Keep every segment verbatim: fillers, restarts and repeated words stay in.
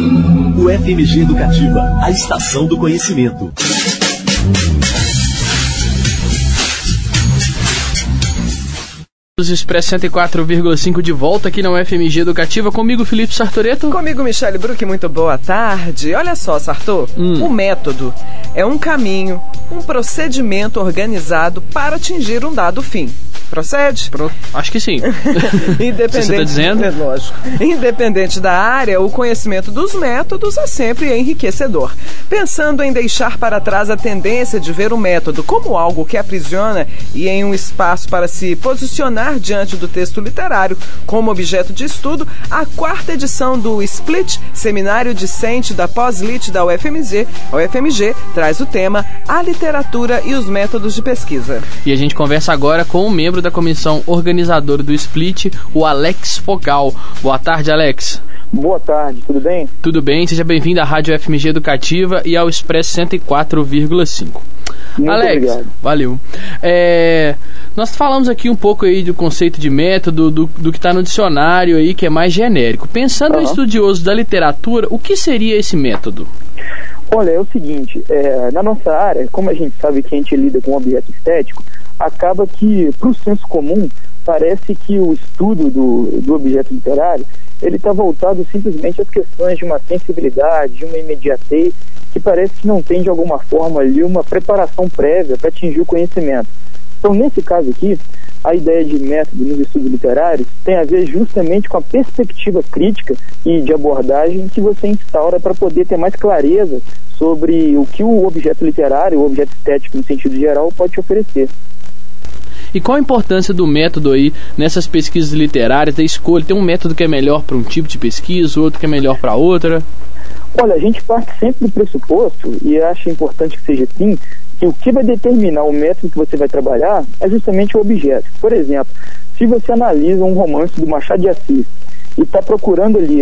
O F M G Educativa, a estação do conhecimento. Expresso cento e quatro vírgula cinco de volta aqui na U F M G Educativa, comigo Felipe Sartoreto. Comigo Michele Bruck, muito boa tarde. Olha só, Sartor, hum. o método é um caminho, um procedimento organizado para atingir um dado fim. Procede? Pro... Acho que sim. Independente, você está dizendo? É lógico. Independente da área, o conhecimento dos métodos é sempre enriquecedor. Pensando em deixar para trás a tendência de ver o método como algo que aprisiona e em um espaço para se posicionar diante do texto literário como objeto de estudo, a quarta edição do Split, Seminário Discente da Pós-Lit da U F M G, a U F M G traz o tema A Literatura e os Métodos de Pesquisa. E a gente conversa agora com um membro da comissão organizadora do Split, o Alex Fogal. Boa tarde, Alex. Boa tarde, tudo bem? Tudo bem, seja bem-vindo à Rádio F M G Educativa e ao Expresso cento e quatro vírgula cinco. Muito Alex, obrigado. Valeu. É, nós falamos aqui um pouco aí do conceito de método, do, do que está no dicionário aí, que é mais genérico. Pensando uhum. em estudioso da literatura, o que seria esse método? Olha, é o seguinte, é, na nossa área, como a gente sabe que a gente lida com objeto estético, acaba que, para o senso comum, parece que o estudo do, do objeto literário, ele está voltado simplesmente às questões de uma sensibilidade, de uma imediatez, que parece que não tem, de alguma forma, ali uma preparação prévia para atingir o conhecimento. Então, nesse caso aqui, a ideia de método nos estudos literários tem a ver justamente com a perspectiva crítica e de abordagem que você instaura para poder ter mais clareza sobre o que o objeto literário, o objeto estético no sentido geral, pode te oferecer. E qual a importância do método aí nessas pesquisas literárias, da escolha? Tem um método que é melhor para um tipo de pesquisa, outro que é melhor para outra? Olha, a gente parte sempre do pressuposto, e acho importante que seja assim, que o que vai determinar o método que você vai trabalhar é justamente o objeto. Por exemplo, se você analisa um romance do Machado de Assis e está procurando ali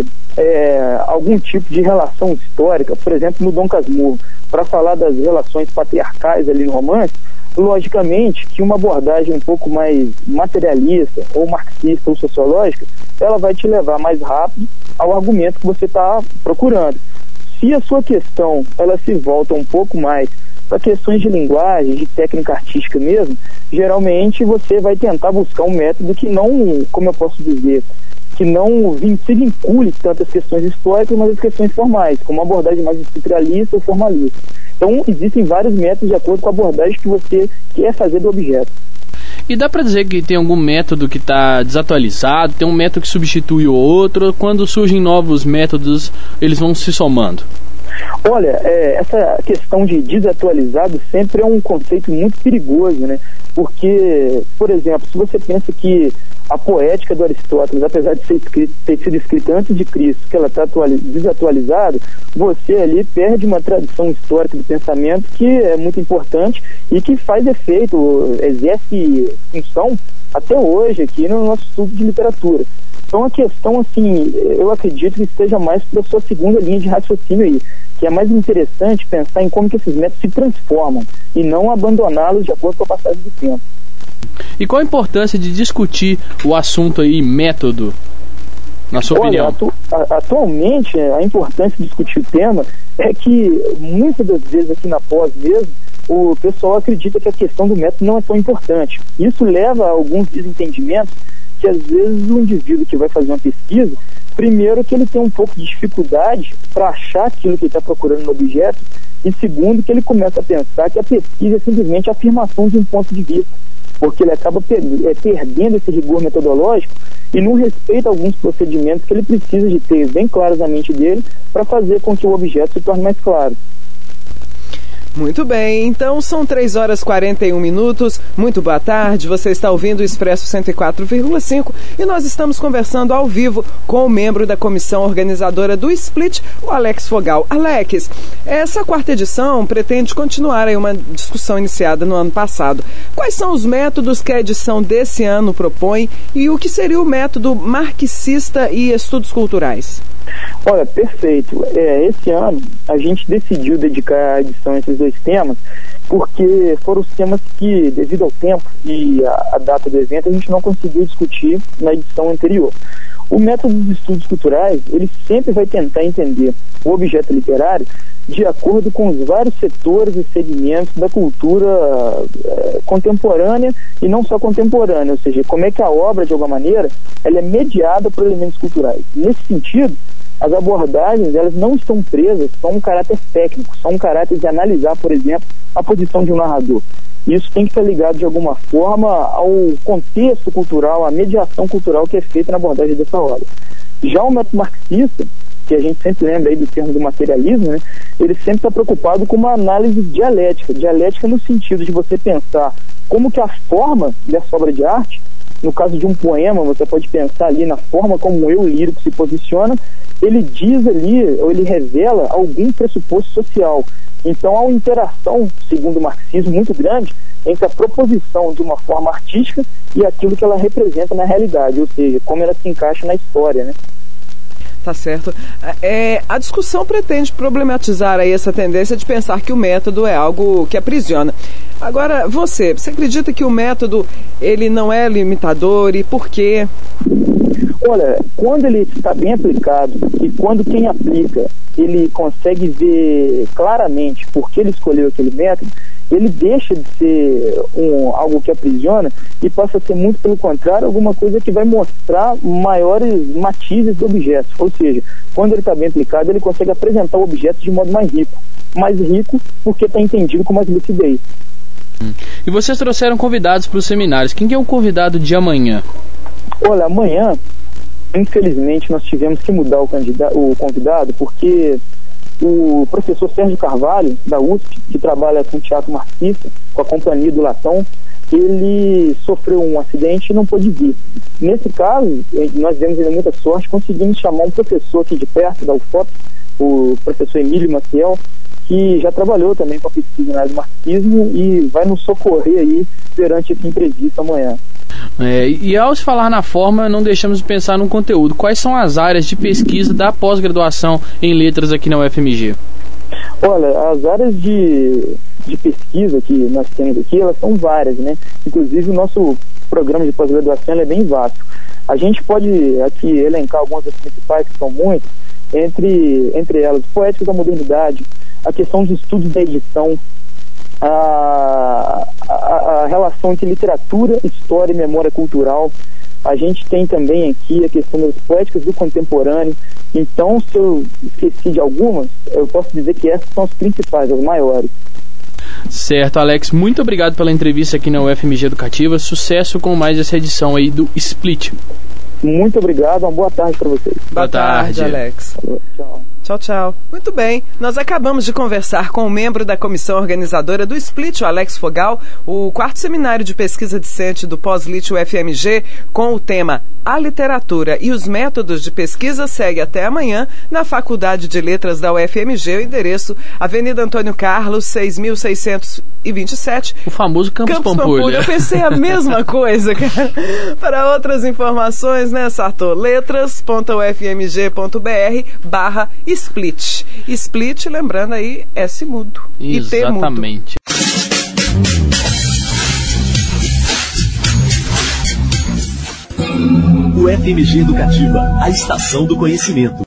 é, algum tipo de relação histórica, por exemplo, no Dom Casmurro, para falar das relações patriarcais ali no romance, logicamente que uma abordagem um pouco mais materialista, ou marxista, ou sociológica, ela vai te levar mais rápido ao argumento que você está procurando. Se a sua questão ela se volta um pouco mais para questões de linguagem, de técnica artística mesmo, geralmente você vai tentar buscar um método que não, como eu posso dizer, que não se vincule tanto às questões históricas, mas às questões formais, como uma abordagem mais estruturalista ou formalista. Então, existem vários métodos de acordo com a abordagem que você quer fazer do objeto. E dá para dizer que tem algum método que está desatualizado, tem um método que substitui o outro, quando surgem novos métodos, eles vão se somando? Olha, é, essa questão de desatualizado sempre é um conceito muito perigoso, né? Porque, por exemplo, se você pensa que a poética do Aristóteles, apesar de ser escrito, ter sido escrita antes de Cristo, que ela está desatualizada, você ali perde uma tradição histórica do pensamento que é muito importante e que faz efeito, exerce função até hoje aqui no nosso estudo de literatura. Então a questão, assim, eu acredito que esteja mais para a sua segunda linha de raciocínio aí, que é mais interessante pensar em como que esses métodos se transformam e não abandoná-los de acordo com a passagem do tempo. E qual a importância de discutir o assunto aí, método, na sua Olha, opinião? Atu- atualmente, a importância de discutir o tema é que, muitas das vezes aqui na pós mesmo, o pessoal acredita que a questão do método não é tão importante. Isso leva a alguns desentendimentos que, às vezes, o indivíduo que vai fazer uma pesquisa, primeiro que ele tem um pouco de dificuldade para achar aquilo que ele está procurando no objeto, e segundo que ele começa a pensar que a pesquisa é simplesmente a afirmação de um ponto de vista, porque ele acaba per- é, perdendo esse rigor metodológico e não respeita alguns procedimentos que ele precisa de ter bem claros na mente dele para fazer com que o objeto se torne mais claro. Muito bem, então são três horas e quarenta e um minutos, muito boa tarde, você está ouvindo o Expresso cento e quatro vírgula cinco e nós estamos conversando ao vivo com o membro da comissão organizadora do Split, o Alex Fogal. Alex, essa quarta edição pretende continuar aí uma discussão iniciada no ano passado. Quais são os métodos que a edição desse ano propõe e o que seria o método marxista e estudos culturais? Olha, perfeito. É, esse ano a gente decidiu dedicar a edição a esses dois temas porque foram os temas que, devido ao tempo e a, a data do evento, a gente não conseguiu discutir na edição anterior. O método dos estudos culturais, ele sempre vai tentar entender o objeto literário de acordo com os vários setores e segmentos da cultura é, contemporânea e não só contemporânea, ou seja, como é que a obra, de alguma maneira, ela é mediada por elementos culturais. Nesse sentido, as abordagens, elas não estão presas só um caráter técnico, só um caráter de analisar, por exemplo, a posição de um narrador. Isso tem que estar ligado, de alguma forma, ao contexto cultural, à mediação cultural que é feita na abordagem dessa obra. Já o método marxista, que a gente sempre lembra aí do termo do materialismo, né, ele sempre está preocupado com uma análise dialética, dialética no sentido de você pensar como que a forma dessa obra de arte, no caso de um poema, você pode pensar ali na forma como o eu lírico se posiciona, ele diz ali, ou ele revela algum pressuposto social. Então há uma interação, segundo o marxismo, muito grande entre a proposição de uma forma artística e aquilo que ela representa na realidade, ou seja, como ela se encaixa na história, né? Tá certo. É, a discussão pretende problematizar aí essa tendência de pensar que o método é algo que aprisiona. Agora, você, você acredita que o método ele não é limitador e por quê? Olha, quando ele está bem aplicado e quando quem aplica ele consegue ver claramente por que ele escolheu aquele método, ele deixa de ser um, algo que aprisiona e passa a ser, muito pelo contrário, alguma coisa que vai mostrar maiores matizes do objeto. Ou seja, quando ele está bem aplicado, ele consegue apresentar o objeto de modo mais rico. Mais rico porque está entendido com mais lucidez. Hum. E vocês trouxeram convidados para os seminários. Quem que é o convidado de amanhã? Olha, amanhã, infelizmente, nós tivemos que mudar o, candidato, o convidado porque o professor Sérgio Carvalho, da U S P, que trabalha com teatro marxista, com a Companhia do Latão, ele sofreu um acidente e não pôde vir. Nesse caso, nós demos ainda muita sorte, conseguimos chamar um professor aqui de perto, da U F O P, o professor Emílio Maciel, que já trabalhou também com a pesquisa na área do marxismo e vai nos socorrer aí perante esse imprevisto amanhã. É, e ao se falar na forma, não deixamos de pensar no conteúdo. Quais são as áreas de pesquisa da pós-graduação em letras aqui na U F M G? Olha, as áreas de, de pesquisa que nós temos aqui, elas são várias, né? Inclusive o nosso programa de pós-graduação é bem vasto. A gente pode aqui elencar algumas das principais, que são muitas, entre, entre elas, poética da modernidade, a questão dos estudos da edição, A, a, a relação entre literatura, história e memória cultural. A gente tem também aqui a questão das poéticas do contemporâneo. Então, se eu esqueci de algumas, eu posso dizer que essas são as principais, as maiores. Certo, Alex, muito obrigado pela entrevista aqui na U F M G Educativa. Sucesso com mais essa edição aí do Split. Muito obrigado, uma boa tarde para vocês. Boa, boa tarde, tarde, Alex. Tchau. Tchau, tchau. Muito bem, nós acabamos de conversar com o membro da comissão organizadora do Split, o Alex Fogal, o quarto seminário de pesquisa discente do Pós-Lit U F M G, com o tema A Literatura e os Métodos de Pesquisa, segue até amanhã na Faculdade de Letras da U F M G, o endereço Avenida Antônio Carlos, seis mil seiscentos e vinte e sete. O famoso Campus, Campus Pampulha. Pampulha. Eu pensei a mesma coisa, cara. Para outras informações, né, Sartor? letras ponto u f m g ponto b r barra Split. Split, lembrando aí, S mudo. Exatamente. E T mudo. U F M G Educativa, a estação do conhecimento.